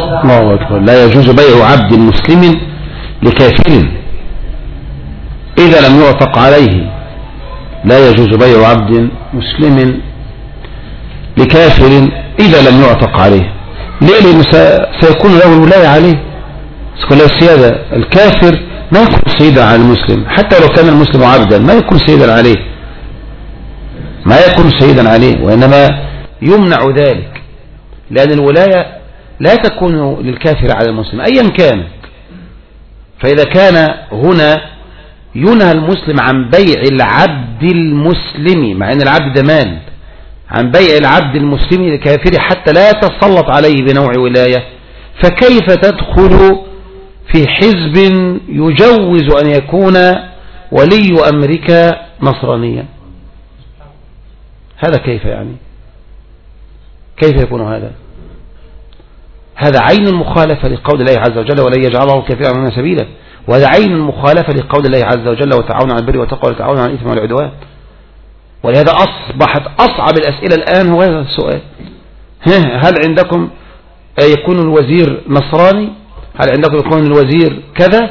الله أكبر. لا يجوز بيع عبد مسلم لكافر إذا لم يعتق عليه. لا يجوز بيع عبد مسلم لكافر إذا لم يعتق عليه. ليه؟ لأنه سيكون له الولاية عليه، سيكون له السيادة. الكافر ما يكون سيدا على المسلم، حتى لو كان المسلم عبدا ما يكون سيدا عليه، ما يكون سيدا عليه، وإنما يمنع ذلك، لأن الولاية لا تكون للكافر على المسلم أيا كانت. فإذا كان هنا ينهى المسلم عن بيع العبد المسلم، مع أن العبد ده مال، عن بيع العبد المسلم للكافر حتى لا يتسلط عليه بنوع ولاية، فكيف تدخل في حزب يجوز أن يكون ولي أمرك نصرانيا؟ هذا كيف يعني؟ كيف يكون هذا؟ هذا عين المخالفة لقول الله عز وجل ولن يجعل الله الكافرين على سبيلا، وهذا عين المخالفة لقول الله عز وجل وتعاونوا على البر والتقوى ولا تعاونوا على الإثم والعدوان. ولهذا أصبحت أصعب الأسئلة الآن هو هذا السؤال: هل عندكم يكون الوزير نصراني؟ هل عندكم يكون الوزير كذا؟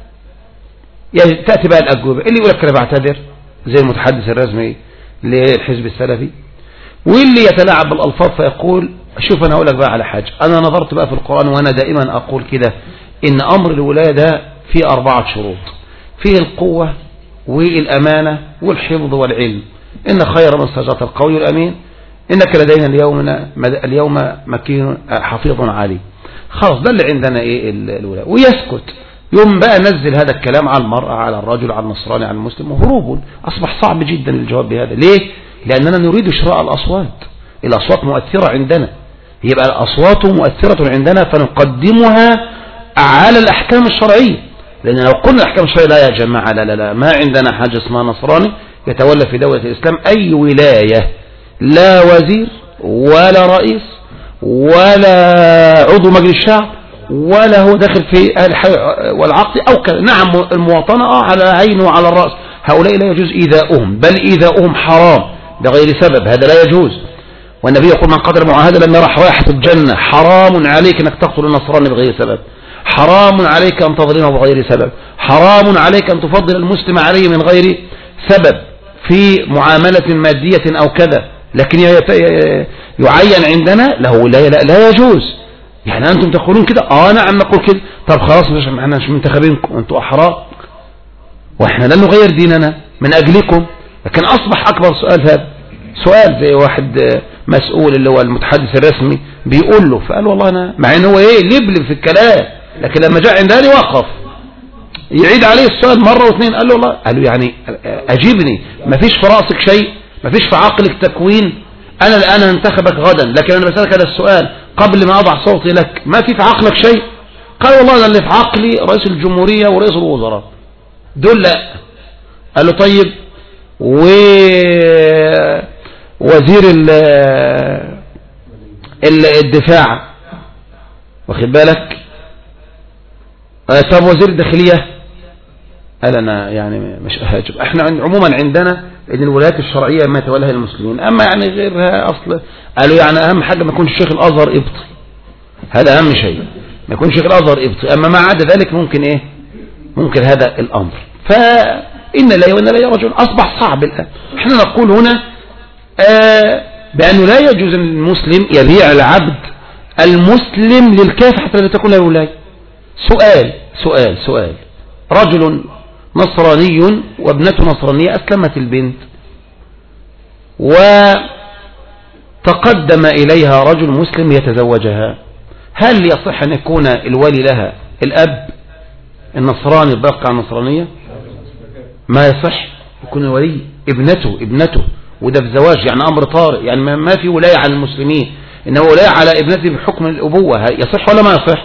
يعني تأتي بقى الأجوبة، اللي يقول لك أنا بعتذر زي المتحدث الرسمي للحزب السلفي، واللي يتلاعب بالألفاظ فيقول شوف أنا أقول لك بقى على حاجة، أنا نظرت بقى في القرآن وأنا دائما أقول كده إن أمر الولاية ده فيه 4 شروط: فيه القوة والأمانة والحفظ والعلم. إن خير من استجرت القوي الأمين إنك لدينا اليوم مكين حفيظ علي. خلاص ده اللي عندنا إيه الولاية، ويسكت. يوم بقى نزل هذا الكلام على المرأة، على الرجل، على النصراني، على المسلم، وهروب. أصبح صعب جدا الجواب بهذا. ليه؟ لأننا نريد شراء الأصوات. الأصوات مؤثرة عندنا، يبقى الأصوات مؤثرة عندنا فنقدمها على الأحكام الشرعية. لأن لو قلنا الأحكام الشرعية لا يا جماعة، لا لا لا، ما عندنا حاجة اسمها نصراني يتولى في دولة الإسلام أي ولاية، لا وزير ولا رئيس ولا عضو مجلس الشعب ولا هو داخل في والعقد أو كذا. نعم المواطنة على عين وعلى الرأس، هؤلاء لا يجوز إيذاؤهم، بل إيذاؤهم حرام بغير سبب، هذا لا يجوز. والنبي يقول من قدر معاهدة لم يرح رائحة الجنة. حرام عليك أنك تقتل النصراني بغير سبب، حرام عليك أن تظلمه بغير سبب، حرام عليك أن تفضل المسلم عليه من غير سبب في معاملة مادية أو كذا. لكن يعين عندنا له لا يجوز. يعني أنتم تقولون كده؟ نعم نقول كده. طب خلاص احنا مش منتخبينكم، أنتم أحرار، وإحنا لن نغير ديننا من أجلكم. لكن أصبح أكبر سؤال هذا، سؤال زي واحد مسؤول اللي هو المتحدث الرسمي بيقول له، فقال والله أنا مع إنه هو لبلب في الكلام، لكن لما جاء عندني وقف يعيد عليه السؤال مرة واثنين. قال له والله، قال له يعني أجيبني، ما فيش في رأسك شيء، ما فيش في عقلك تكوين؟ أنا الآن هنتخبك غدا، لكن أنا بسألك هذا السؤال قبل ما أضع صوتي لك، ما في عقلك شيء؟ قال والله أنا اللي في عقلي رئيس الجمهورية ورئيس الوزراء دول. لا. قال له طيب ووزير الدفاع واخد بالك؟ طب وزير الداخلية؟ قال أنا يعني مش أهاجم. احنا عموما عندنا ان الولايات الشرعية ما يتولاها المسلمين، اما يعني غيرها اصل. قالوا يعني اهم حاجة ما يكونش شيخ الازهر ابطي، هذا اهم شيء، ما يكونش شيخ الازهر ابطي، اما ما عدا ذلك ممكن ايه، ممكن هذا الامر. فإن لا وإن لا يا رجل اصبح صعب الان. احنا نقول هنا بأنه لا يجوز المسلم يبيع العبد المسلم للكافر حتى لا تكون له ولاية. سؤال رجل نصراني وابنته نصرانية، أسلمت البنت وتقدم إليها رجل مسلم يتزوجها، هل يصح أن يكون الولي لها الأب النصراني الباقي على النصرانية؟ ما يصح. يكون الولي ابنته، وده في زواج يعني أمر طارئ، يعني ما في ولاية على المسلمين، إنه ولاية على ابنته بحكم الأبوة. يصح ولا ما يصح؟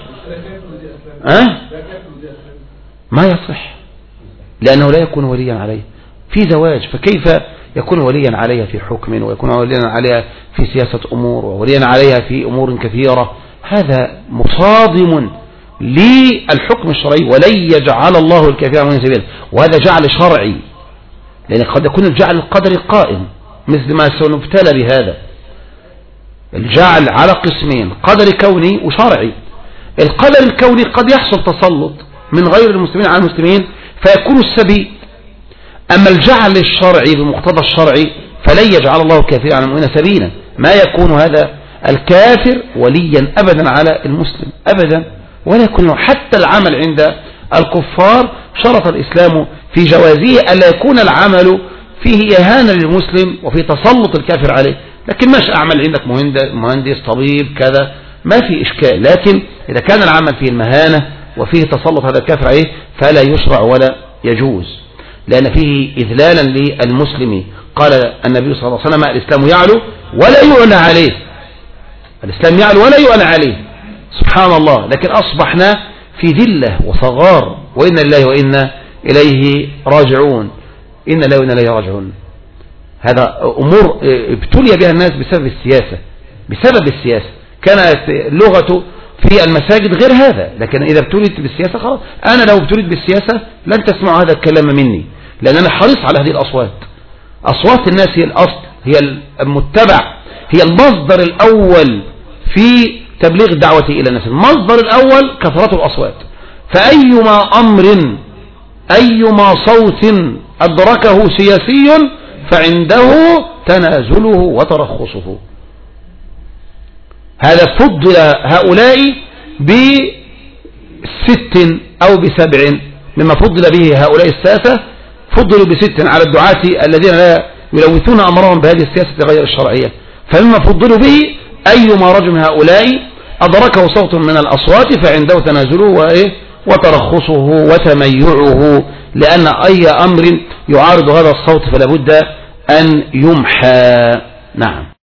ما يصح، لأنه لا يكون وليا عليه في زواج، فكيف يكون وليا عليها في حكم، ويكون وليا عليها في سياسة أمور، ووليا عليها في أمور كثيرة؟ هذا مصادم للحكم الشرعي. ولن يجعل الله الكافرين على سبيله، وهذا جعل شرعي، لأن قد يكون الجعل القدري قائم مثل ما سنبتلى بهذا. الجعل على قسمين، قدري كوني وشرعي. القدر الكوني قد يحصل تسلط من غير المسلمين على المسلمين فيكون السبيل. أما الجعل الشرعي بمقتضى الشرعي فلن يجعل الله الكافر على المؤمن سبيلا. ما يكون هذا الكافر وليا أبدا على المسلم أبدا، ولا يكون حتى العمل عند الكفار شرط الإسلام في جوازه ألا يكون العمل فيه إهانة للمسلم وفي تسلط الكافر عليه. لكن مش أعمل عندك مهندس طبيب كذا ما في إشكال، لكن إذا كان العمل فيه المهانة وفيه تسلط هذا الكافر عليه فلا يشرع ولا يجوز، لأن فيه إذلالا للمسلم. قال النبي صلى الله عليه وسلم الإسلام يعلو ولا يعلى عليه، الإسلام يعلو ولا يعلى عليه، سبحان الله. لكن أصبحنا في ذلة وصغار، وإنا لله وإنا إليه راجعون، إنا لله وإنا إليه راجعون. هذا أمور ابتلي بها الناس بسبب السياسة، بسبب السياسة. كانت اللغة في المساجد غير هذا، لكن إذا ابتليت بالسياسة خلاص. أنا لو ابتليت بالسياسة لن تسمعوا هذا الكلام مني، لأن أنا حريص على هذه الأصوات. أصوات الناس هي الأصل، هي المتبع، هي المصدر الأول في تبليغ الدعوة إلى الناس. المصدر الأول كثرة الأصوات. فأيما أمر أيما صوت أدركه سياسي فعنده تنازله وترخصه. هذا فضل هؤلاء ب6 أو ب7 مما فضل به هؤلاء الساسة، فضلوا ب6 على الدعاة الذين لا يلوثون أمرهم بهذه السياسة غير الشرعية. فمما فضلوا به أيما رجل من هؤلاء أدركه صوت من الأصوات فعنده تنازله وترخصه وتميعه، لأن أي أمر يعارض هذا الصوت فلا بد أن يمحى. نعم.